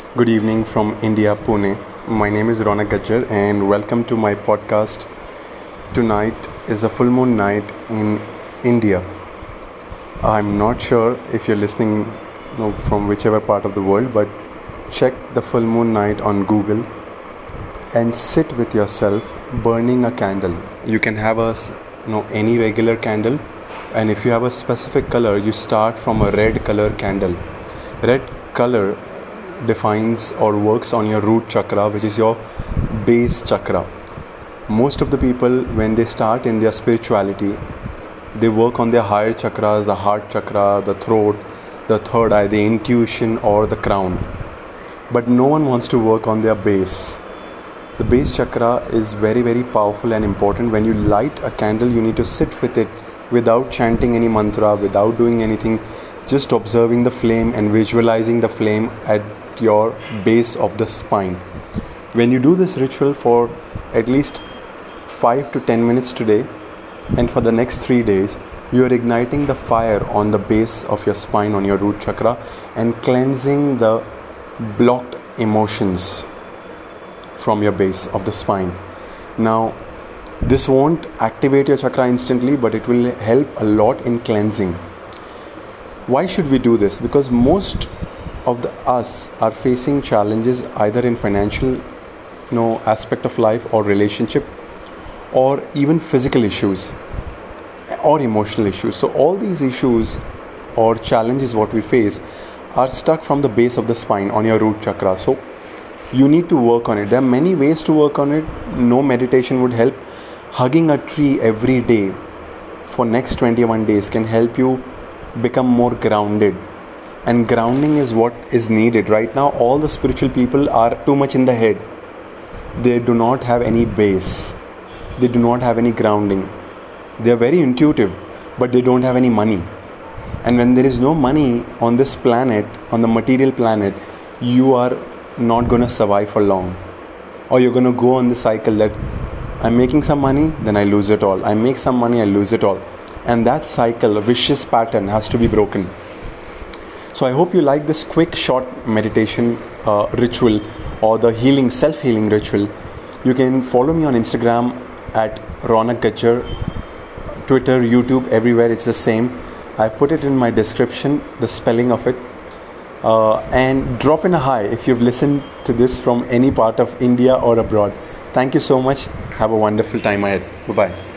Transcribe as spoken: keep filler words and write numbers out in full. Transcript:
Good evening from India, Pune. My name is Ronak Gajjar and welcome to my podcast. Tonight is a full moon night in India. I'm not sure if you're listening you know, from whichever part of the world, but check the full moon night on Google and sit with yourself burning a candle. You can have a you know any regular candle, and if you have a specific color, you start from a red color candle. Red color defines or works on your root chakra, which is your base chakra. Most of the people, when they start in their spirituality, they work on their higher chakras, the heart chakra, the throat, the third eye, the intuition, or the crown. But no one wants to work on their base. The base chakra is very very powerful and important. When you light a candle, you need to sit with it without chanting any mantra, without doing anything, just observing the flame and visualizing the flame at your base of the spine. When you do this ritual for at least five to ten minutes today, and for the next three days, you are igniting the fire on the base of your spine, on your root chakra, and cleansing the blocked emotions from your base of the spine. Now, this won't activate your chakra instantly, but it will help a lot in cleansing. Why should we do this? Because most of the us are facing challenges either in financial you know aspect of life, or relationship, or even physical issues, or emotional issues. So all these issues or challenges what we face are stuck from the base of the spine on your root chakra. So you need to work on it. There are many ways to work on it. No meditation would help. Hugging a tree every day for next twenty-one days can help you become more grounded. And grounding is what is needed right now. All the spiritual people are too much in the head. They do not have any base. They do not have any grounding. They are very intuitive, but they don't have any money. And when there is no money on this planet, on the material planet, you are not going to survive for long. Or you're going to go on the cycle that I'm making some money, then I lose it all. I make some money, I lose it all. And that cycle, a vicious pattern, has to be broken. So I hope you like this quick short meditation uh, ritual, or the healing, self-healing ritual. You can follow me on Instagram at Ronak Gajjar, Twitter, YouTube, everywhere it's the same. I've put it in my description, the spelling of it. Uh, and drop in a hi if you've listened to this from any part of India or abroad. Thank you so much. Have a wonderful time ahead. Bye-bye.